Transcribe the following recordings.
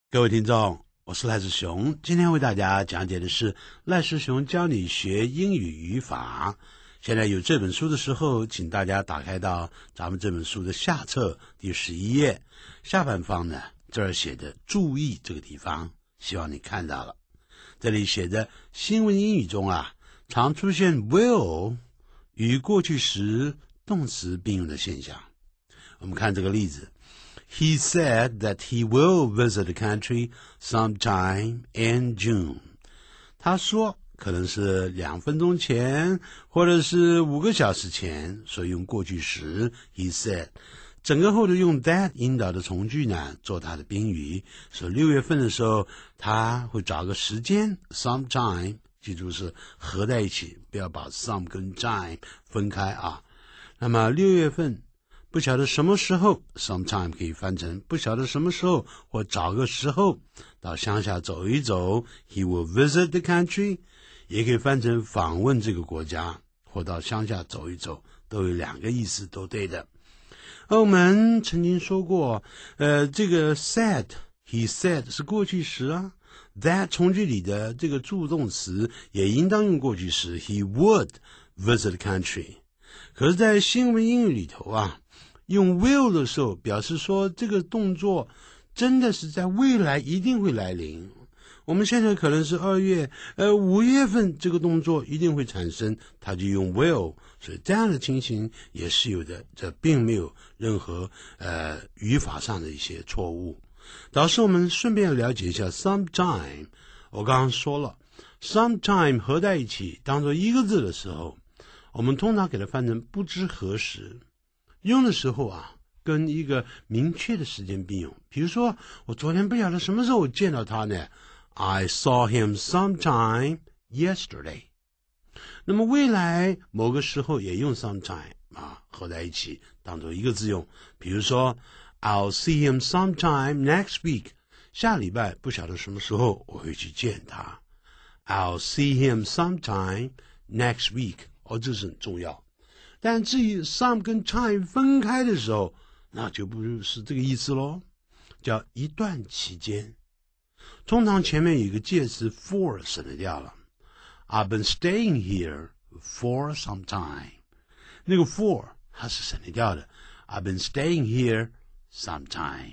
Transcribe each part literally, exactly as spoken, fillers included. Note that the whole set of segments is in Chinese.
各位听众，我是赖世雄，今天为大家讲解的是赖世雄教你学英语语法。现在有这本书的时候，请大家打开到咱们这本书的下册第十一页，下半方呢，这儿写的注意这个地方，希望你看到了。这里写着新闻英语中啊，常出现 will 与过去时动词并用的现象。我们看这个例子。He said that he will visit the country sometime in June. 他说可能是两分钟前或者是五个小时前，所以用过去时 he said。整个后头用 that 引导的从句呢做它的宾语，说六月份的时候他会找个时间 sometime， 记住是合在一起，不要把 some 跟 time 分开啊。那么六月份不晓得什么时候 sometime 可以翻成不晓得什么时候，或找个时候到乡下走一走， he will visit the country， 也可以翻成访问这个国家，或到乡下走一走，都有两个意思，都对的。而我们曾经说过呃，这个 said he said 是过去时啊， that 从句里的这个助动词也应当用过去时， he would visit the country。 可是在新闻英语里头啊，用 will 的时候表示说这个动作真的是在未来一定会来临。我们现在可能是二月呃五月份这个动作一定会产生，他就用 will， 所以这样的情形也是有的，这并没有任何呃语法上的一些错误。导师我们顺便了解一下 sometime。 我刚刚说了 sometime 合在一起当做一个字的时候，我们通常给它翻成不知何时，用的时候啊跟一个明确的时间并用。比如说我昨天不晓得什么时候我见到他呢， I saw him sometime yesterday。 那么未来某个时候也用 sometime 啊，合在一起当做一个字用。比如说 I'll see him sometime next week， 下礼拜不晓得什么时候我会去见他， I'll see him sometime next week。 哦，这是很重要。但至于 some 跟 time 分开的时候，那就不是这个意思咯，叫一段期间。通常前面有一个介词 for 省略掉了， I've been staying here for some time， 那个 for 它是省略掉的， I've been staying here some time。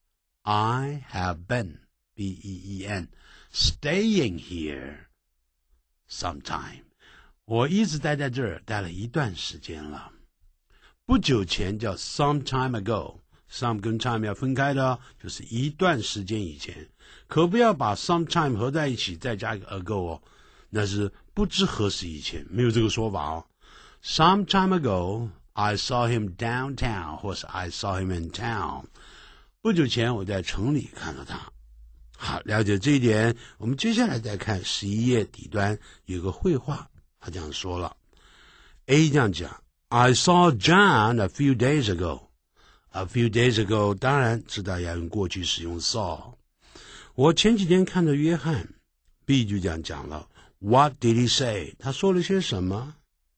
I have been B E E N staying here some time，我一直待在这儿，待了一段时间了。不久前叫 some time ago， some 跟 time 要分开的，就是一段时间以前。可不要把 some time 合在一起再加一个 ago 哦，那是不知何时以前，没有这个说法哦。Some time ago I saw him downtown， 或是 I saw him in town， 不久前我在城里看到他。好，了解这一点，我们接下来再看十一页底端有个绘画，他这样说了。 A 这样讲， I saw John a few days ago。 A few days ago 当然知道要用过去使用 saw。 我前几天看到约翰。 B 就这样讲了， What did he say？ 他说了些什么？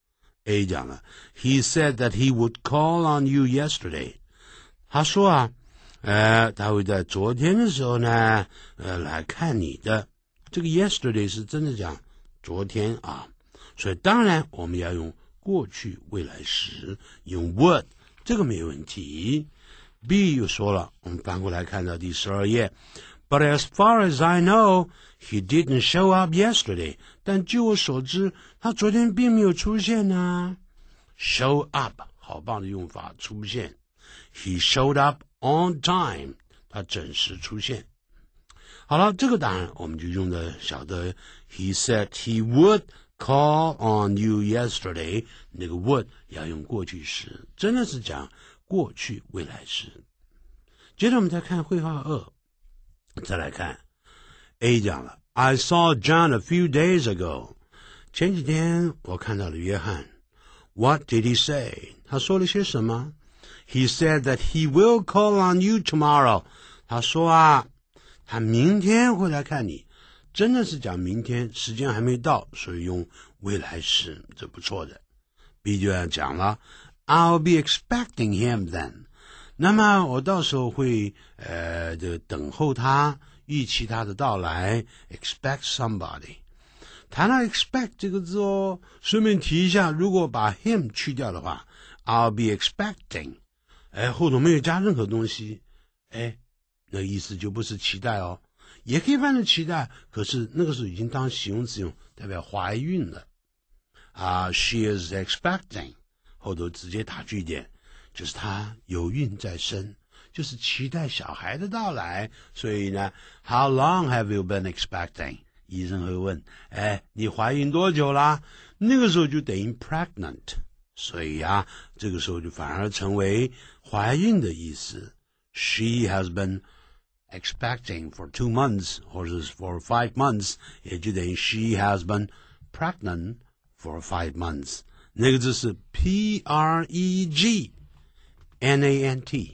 A 讲了， He said that he would call on you yesterday。 他说啊呃，他会在昨天的时候呢呃，来看你的。这个 yesterday 是真的讲昨天啊，所以当然我们要用过去未来时，用 would， 这个没有问题。 B 又说了，我们翻过来看到第十二页， But as far as I know he didn't show up yesterday。 但据我所知他昨天并没有出现啊。 Show up 好棒的用法，出现。 He showed up on time， 他准时出现。好了，这个当然我们就用的晓得 He said he would call on you yesterday， 那个 would 要用过去时，真的是讲过去未来时。接着我们再看绘画二，再来看 A 讲了， I saw John a few days ago。 前几天我看到了约翰。 What did he say？ 他说了些什么？ He said that he will call on you tomorrow。 他说啊他明天会来看你，真的是讲明天，时间还没到，所以用未来时，这不错的。 B 就要讲了， I'll be expecting him then。 那么我到时候会呃这个等候他， 预期他的到来 expect somebody。 谈到 expect 这个字哦，顺便提一下，如果把 him 去掉的话， I'll be expecting， 哎，后头没有加任何东西，哎，那意思就不是期待哦，也可以翻成期待，可是那个时候已经当形容词用，代表怀孕了啊、uh, she is expecting， 后头直接打句点，就是她有孕在身，就是期待小孩的到来。所以呢 How long have you been expecting？ 医生会问，哎，你怀孕多久啦？那个时候就等于 pregnant， 所以啊，这个时候就反而成为怀孕的意思。 She has been expecting for two months 或者是 for five months， 也就等于 she has been pregnant for five months。 那个字是 P R E G N A N T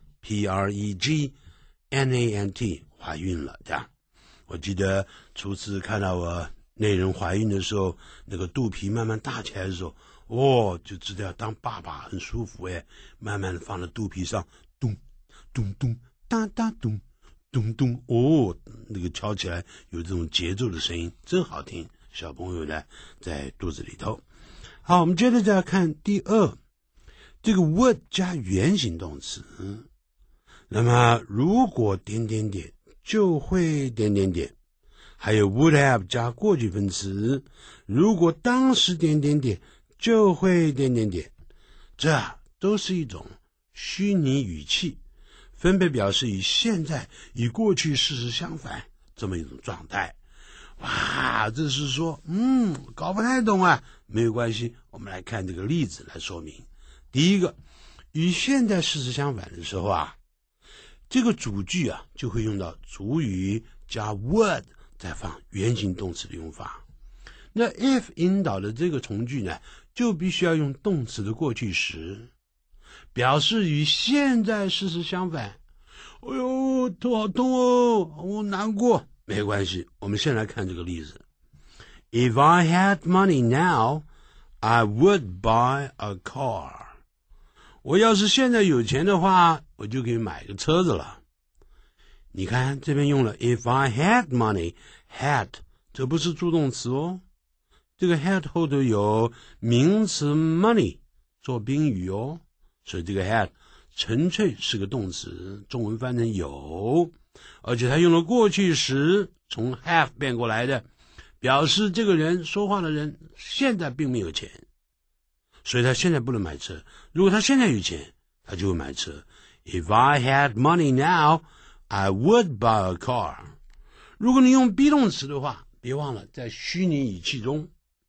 P R E G N A N T 怀孕了这样。我记得初次看到我内人怀孕的时候，那个肚皮慢慢大起来的时候，哦，就知道当爸爸很舒服诶，慢慢的放在肚皮上，咚咚咚哒哒咚咚咚，哦，那个敲起来有这种节奏的声音，真好听。小朋友呢在肚子里头。好，我们接着再看第二，这个 would 加原形动词，那么如果点点点就会点点点，还有 would have 加过去分词，如果当时点点点就会点点点，这都是一种虚拟语气，分别表示与现在与过去事实相反这么一种状态。哇，这是说嗯搞不太懂啊，没有关系，我们来看这个例子来说明。第一个，与现在事实相反的时候啊，这个主句啊就会用到主语加 would 再放原形动词的用法。那 if 引导的这个从句呢，就必须要用动词的过去时，表示与现在事实相反。哎呦，头好痛哦，我难过。没关系，我们先来看这个例子。If I had money now, I would buy a car. 我要是现在有钱的话，我就可以买个车子了。你看这边用了 if I had money, had 这不是助动词哦，这个 had 后头有名词 money 做宾语哦，所以这个 had 纯粹是个动词，中文翻成有，而且他用了过去时，从 have 变过来的，表示这个人说话的人现在并没有钱，所以他现在不能买车。如果他现在有钱，他就会买车。If I had money now, I would buy a car. 如果你用 be 动词的话，别忘了在虚拟语气中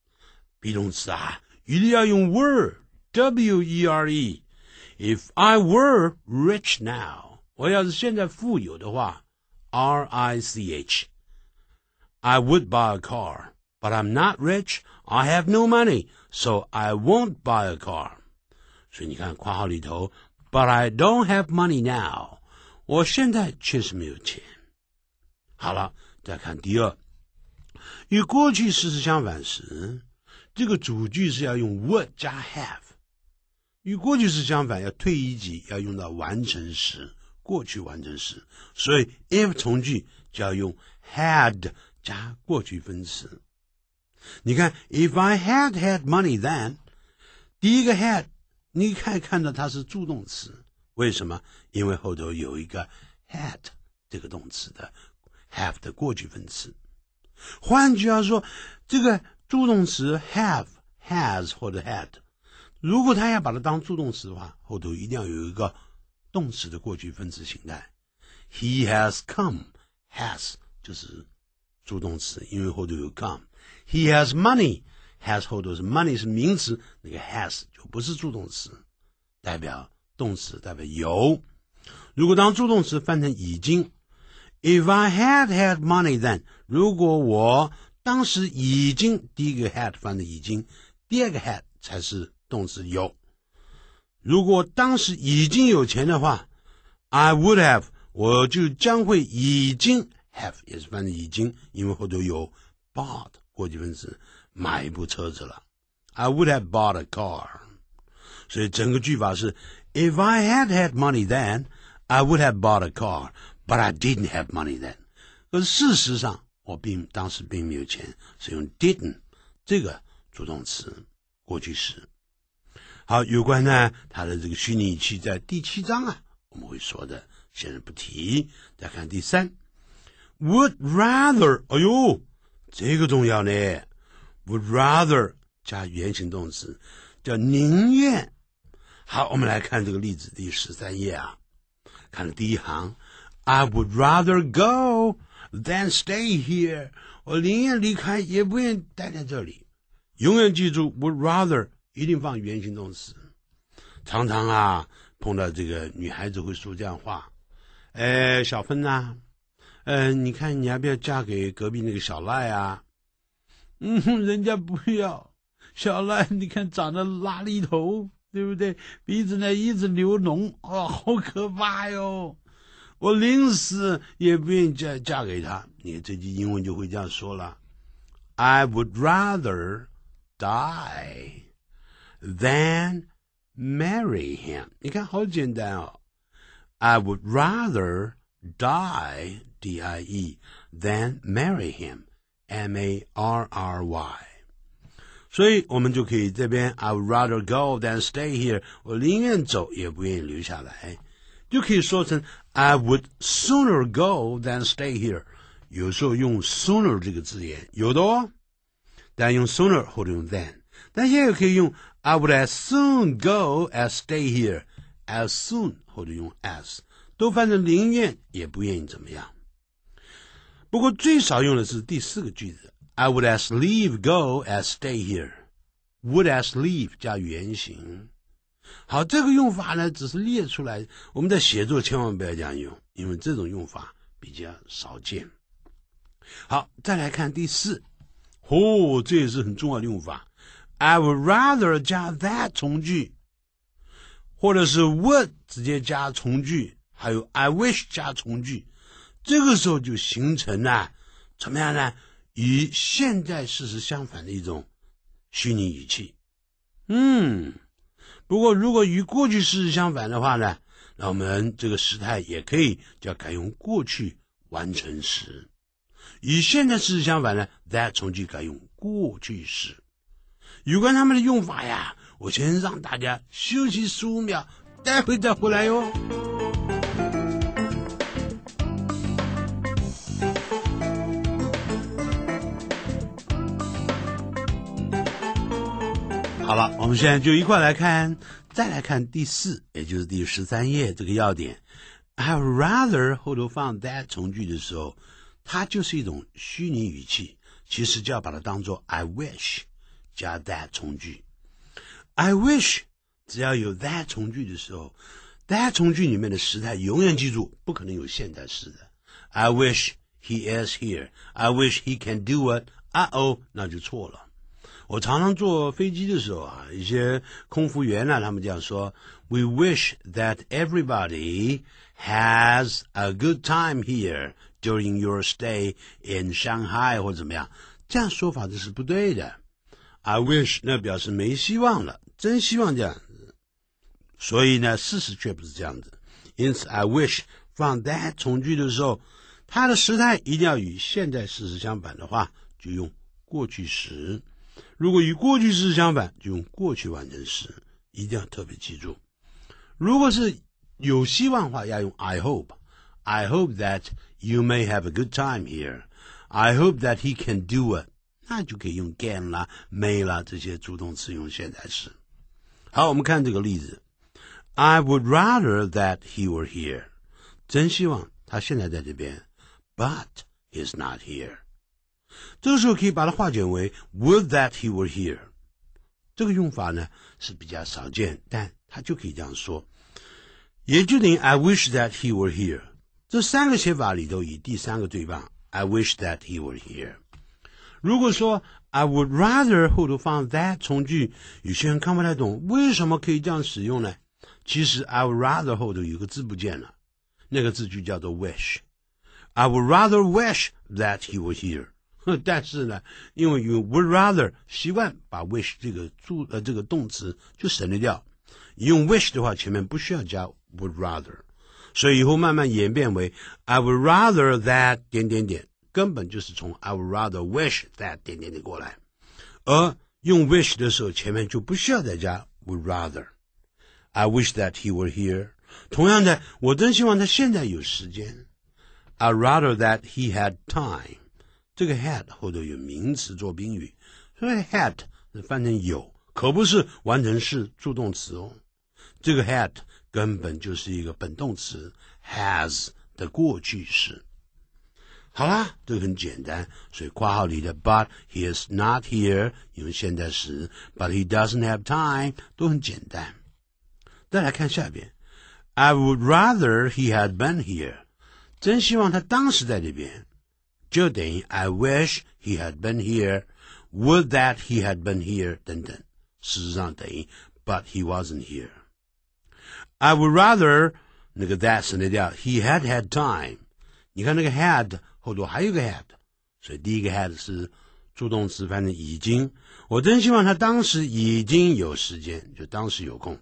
be 动词啊一定要用 were W E R E。 If I were rich now， 我要是现在富有的话 R I C H， I would buy a car, but I'm not rich, I have no money, so I won't buy a car。 所以你看括号里头 But I don't have money now， 我现在确实没有钱。好了，再看第二，与过去事实相反时，这个主句是要用 would 加 have， 与过去式相反要退一级，要用到完成时，过去完成时，所以 if 从句就要用 had 加过去分词。你看 if I had had money then， 第一个 had 你可以看到它是助动词，为什么？因为后头有一个 had 这个动词的 have 的过去分词。换句话说，这个助动词 have has 或者 had， 如果他要把它当助动词的话，后头一定要有一个动词的过去分词形态。 He has come， has 就是助动词，因为后头有 come。 He has money， has 后头是 money 是名词，那个 has 就不是助动词，代表动词，代表有。如果当助动词翻成已经， If I had had money then， 如果我当时已经，第一个 had 翻的已经，第二个 had 才是动词有。如果当时已经有钱的话 I would have， 我就将会已经 have 也是翻的已经，因为后头有 bought 过去分词，买一部车子了。 I would have bought a car。 所以整个句法是 If I had had money then I would have bought a car，But I didn't have money then。 可是事实上我并当时并没有钱，是用 didn't 这个助动词过去时。好，有关呢它的这个虚拟语气在第七章啊我们会说的，现在不提。再看第三 would rather， 哎呦这个重要呢， would rather 加原形动词叫宁愿。好，我们来看这个例子，第十三页啊，看了第一行 I would rather go than stay here， 我宁愿离开也不愿待在这里。永远记住 would rather 一定放原形动词。常常啊碰到这个女孩子会说这样话，哎，小芬啊，呃，你看你要不要嫁给隔壁那个小赖啊？嗯，人家不要。小赖你看长得邋里头，对不对？鼻子呢一直流脓，哦，好可怕哟！我临死也不愿意嫁嫁给他。你看这句英文就会这样说了 I would rather die than marry him。 你看好简单哦， I would rather die D I E than marry him M A R R Y。 所以我们就可以这边 I would rather go than stay here， 我宁愿走也不愿意留下来，就可以说成 I would sooner go than stay here。 有时候用 sooner 这个字眼有的哦，但用 sooner 或者用 than， 但现在也可以用 I would as soon go as stay here， as soon 或者用 as 都翻成宁愿也不愿意怎么样。不过最少用的是第四个句子I would as leave go as stay here， would as leave 加原形。好，这个用法呢只是列出来，我们在写作千万不要这样用，因为这种用法比较少见。好，再来看第四，哦，这也是很重要的用法， I would rather 加 that 从句，或者是 would 直接加从句，还有 I wish 加从句，这个时候就形成了怎么样呢？与现在事实相反的一种虚拟语气。嗯，不过如果与过去事实相反的话呢，那我们这个时态也可以叫改用过去完成时。与现在事实相反呢 that 从句改用过去时。有关他们的用法呀，我先让大家休息十五秒，待会再回来哟。好了，我们现在就一块来看，再来看第四，也就是第十三页这个要点。I would rather 后头放 that 从句的时候，它就是一种虚拟语气，其实就要把它当作 I wish 加 that 从句。I wish 只要有 that 从句的时候， that 从句里面的时态永远记住不可能有现在式的。I wish he is here， I wish he can do it， 啊哦，那就错了。我常常坐飞机的时候啊，一些空服员呢、啊，他们这样说 We wish that everybody has a good time here during your stay in Shanghai 或怎么样，这样说法这是不对的。 I wish 那表示没希望了，真希望这样子，所以呢事实却不是这样子。因此 I wish 放 that 从句的时候，它的时态一定要与现在事实相反的话，就用过去时。如果与过去式相反，就用过去完成时，一定要特别记住。如果是有希望的话，要用 I hope。 I hope that you may have a good time here. I hope that he can do it. 那就可以用 can 啦 may 啦这些助动词用现在时。好，我们看这个例子 I would rather that he were here. 真希望他现在在这边 But he's not here. 这个时候可以把它化简为 Would that he were here。 这个用法呢是比较少见，但它就可以这样说，也就等于 I wish that he were here。 这三个写法里头以第三个对棒 I wish that he were here。 如果说 I would rather 后头放 that 从句，有些人看不太懂为什么可以这样使用呢？其实 I would rather 后头有个字不见了，那个字就叫做 wish。 I would rather wish that he were here。但是呢，因为用 would rather 习惯把 wish 这个助呃这个动词就省略掉，用 wish 的话前面不需要加 would rather， 所以以后慢慢演变为 I would rather that 点点点，根本就是从 I would rather wish that 点点点过来。而用 wish 的时候，前面就不需要再加 would rather。 I wish that he were here。 同样的，我真希望他现在有时间。 I'd rather that he had time。 这个 had 后头有名词做宾语，所以 had 翻成有，可不是完成式助动词哦。这个 had 根本就是一个本动词 has 的过去式。好啦，这个很简单，所以括号里的 but he is not here 用现在时， but he doesn't have time 都很简单。再来看下边， I would rather he had been here。 真希望他当时在这边，就等于 I wish he had been here， would that he had been here 等等，事实上等于 but he wasn't here。 I would rather 那个 that 省略掉， he had had time。 你看那个 had 后头还有个 had， 所以第一个 had 是助动词翻成已经，我真希望他当时已经有时间，就当时有空。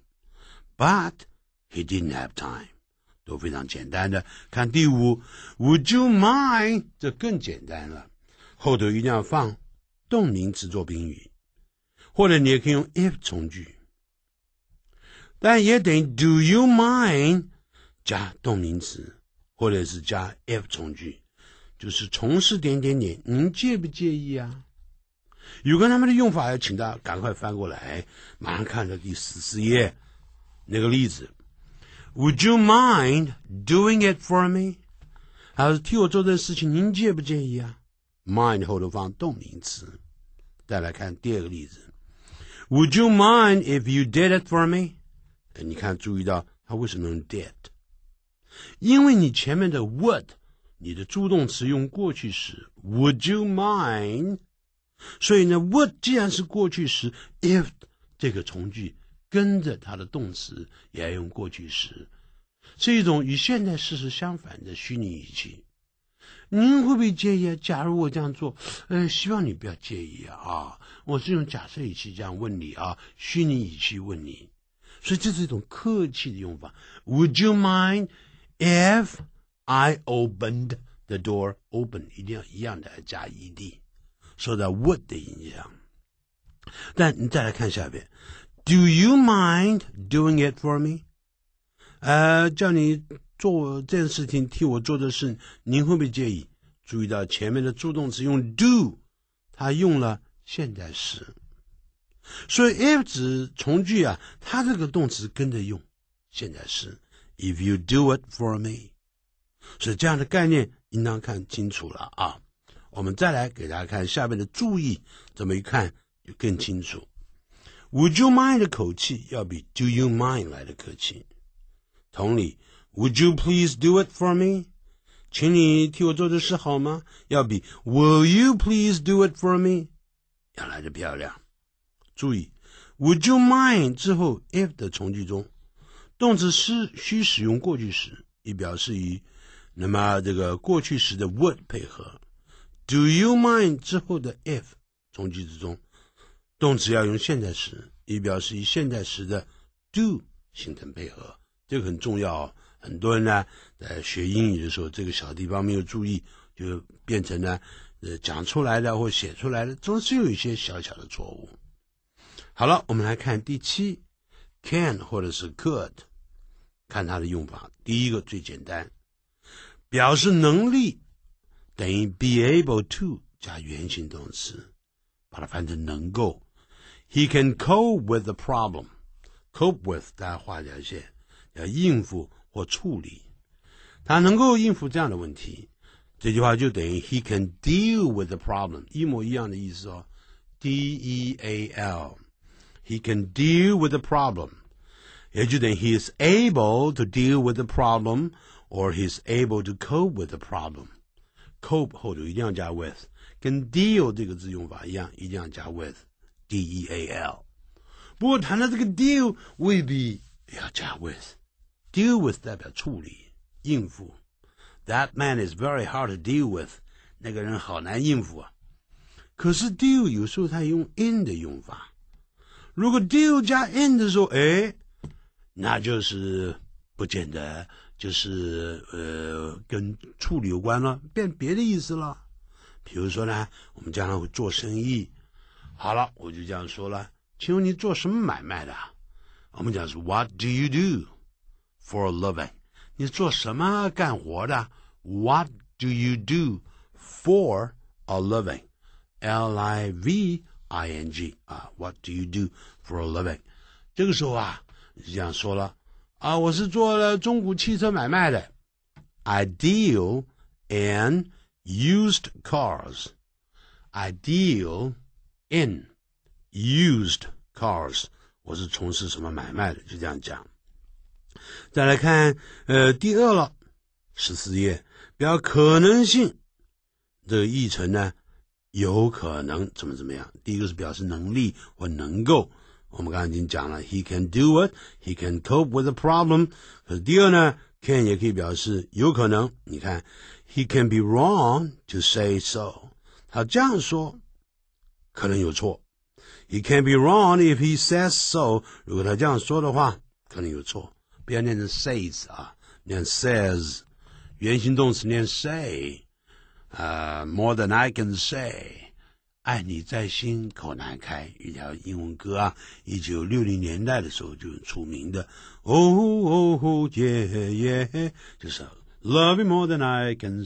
But he didn't have time， 都非常简单的。看第五 Would you mind， 这更简单了，后头一定要放动名词做宾语，或者你也可以用 if 从句，但也等于 Do you mind 加动名词，或者是加 if 从句，就是从事点点点，您介不介意啊？有关他们的用法，要请大家赶快翻过来，马上看到第十四页那个例子。Would you mind doing it for me？ 还是替我做这事情，您介不介意啊？ mind 后头放动名词。再来看第二个例子。Would you mind if you did it for me？ 你看，注意到它为什么用 did？ 因为你前面的 would， 你的助动词用过去时 Would you mind？ 所以呢 would 既然是过去时， if 这个从句跟着它的动词也要用过去时，是一种与现在事实相反的虚拟语气。您会不会介意啊？假如我这样做，呃，希望你不要介意啊。啊，我是用假设语气这样问你啊，虚拟语气问你，所以这是一种客气的用法。Would you mind if I opened the door？ Open 一定要一样的加 ed， 受到 would 的影响。但你再来看下边。Do you mind doing it for me？ 呃，叫你做这件事情，替我做的事，您会不会介意？注意到前面的助动词用 do， 它用了现在时，所以 if 指从句啊，它这个动词跟着用现在时。If you do it for me， 所以这样的概念应当看清楚了啊。我们再来给大家看下面的注意，这么一看就更清楚。Would you mind 的口气要比 Do you mind 来的客气。同理 Would you please do it for me？ 请你替我做这事好吗？要比 Will you please do it for me 要来的漂亮。注意 Would you mind 之后 if 的从句中，动词是需使用过去时，以表示与那么这个过去时的 would 配合。Do you mind 之后的 if 从句之中，动词要用现在时，以表示与现在时的 do 形成配合。这个很重要哦。很多人呢在学英语的时候，这个小地方没有注意，就变成了呃讲出来的或写出来的，总是有一些小小的错误。好了，我们来看第七 can 或者是 could， 看它的用法。第一个最简单，表示能力等于 be able to 加原形动词，把它翻成能够。He can cope with the problem。 cope with 大家画条线，要应付或处理，他能够应付这样的问题。这句话就等于 he can deal with the problem， 一模一样的意思哦。D E A L He can deal with the problem， 也就等于 he is able to deal with the problem or he is able to cope with the problem。 cope 后头一定要加 with， 跟 deal 这个字用法一样，一定要加 with D E A L。 不过谈到这个 deal 未必要加 with， deal with 代表处理应付。 That man is very hard to deal with， 那个人好难应付啊。可是 deal 有时候它用 in 的用法，如果 deal 加 in 的时候，哎，那就是不见得就是呃跟处理有关了，变别的意思了。比如说呢，我们将来会做生意，好了，我就这样说了，请问你做什么买卖的？我们讲是 What do you do for a living？ 你做什么干活的？ What do you do for a living？ L I V I N G 啊 What do you do for a living？ 这个时候啊，你就这样说了啊，我是做了中古汽车买卖的。I deal in used cars. I deal in used cars. 我是从事什么买卖的，就这样讲。再来看呃第二了，十四页表可能性，这个译成呢有可能怎么怎么样。第一个是表示能力或能够，我们刚才已经讲了 he can do it, he can cope with the problem。 可是第二呢 can 也可以表示有可能，你看 he can be wrong to say so， 他这样说可能有错。He can be wrong if he says so， 如果他这样说的话可能有错。不要念成 says 啊，念 says， 原形动词念 say， 呃、uh, more than I can say， 爱你在心口难开，一条英文歌啊，一九六零年代的时候就很出名的，哦哦耶耶，就是 love you more than I can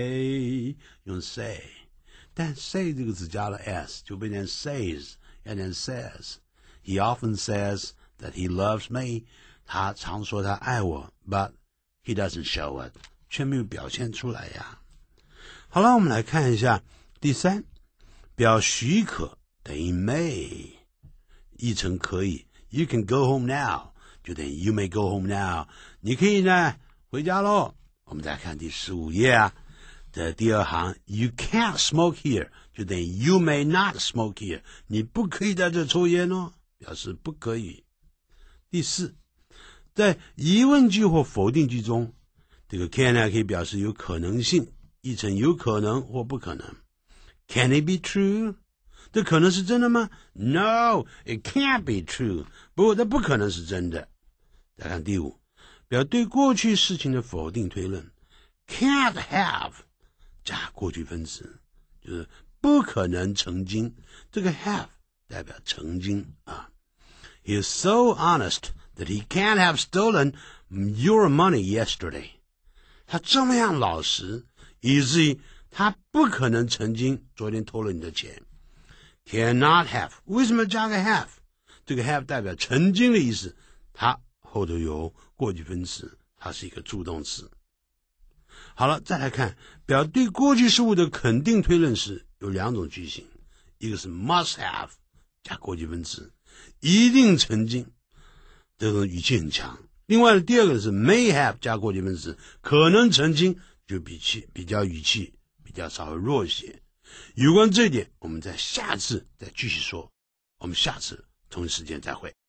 say， 用 say， 但 say 这个字加了 s 就变成 says，and then says. He often says that he loves me. 他常说他爱我 but he doesn't show it. 却没有表现出来呀。好了，我们来看一下第三，表许可等于 may， 译成可以。You can go home now， 就等于 you may go home now。 你可以呢回家咯。我们再看第十五页啊的第二行 You can't smoke here，就等于 you may not smoke here， 你不可以在这抽烟哦，表示不可以。第四，在疑问句或否定句中，这个 can 呢可以表示有可能性，译成有可能或不可能。Can it be true？ 这可能是真的吗？ No, it can't be true。 不过这不可能是真的。再看第五，表对过去事情的否定推论 Can't have加过去分词，就是不可能曾经，这个 have 代表曾经啊。He is so honest that he can't have stolen your money yesterday。 他这么样老实，以至于他不可能曾经昨天偷了你的钱。Cannot have， 为什么加个 have？ 这个 have 代表曾经的意思，它后头有过去分词，它是一个助动词。好了，再来看表对过去事物的肯定推论时有两种句型，一个是 must have 加过去分词，一定曾经，这种语气很强。另外第二个是 may have 加过去分词，可能曾经，就比气比较语气比较稍微弱些。有关这一点我们在下次再继续说，我们下次同一时间再会。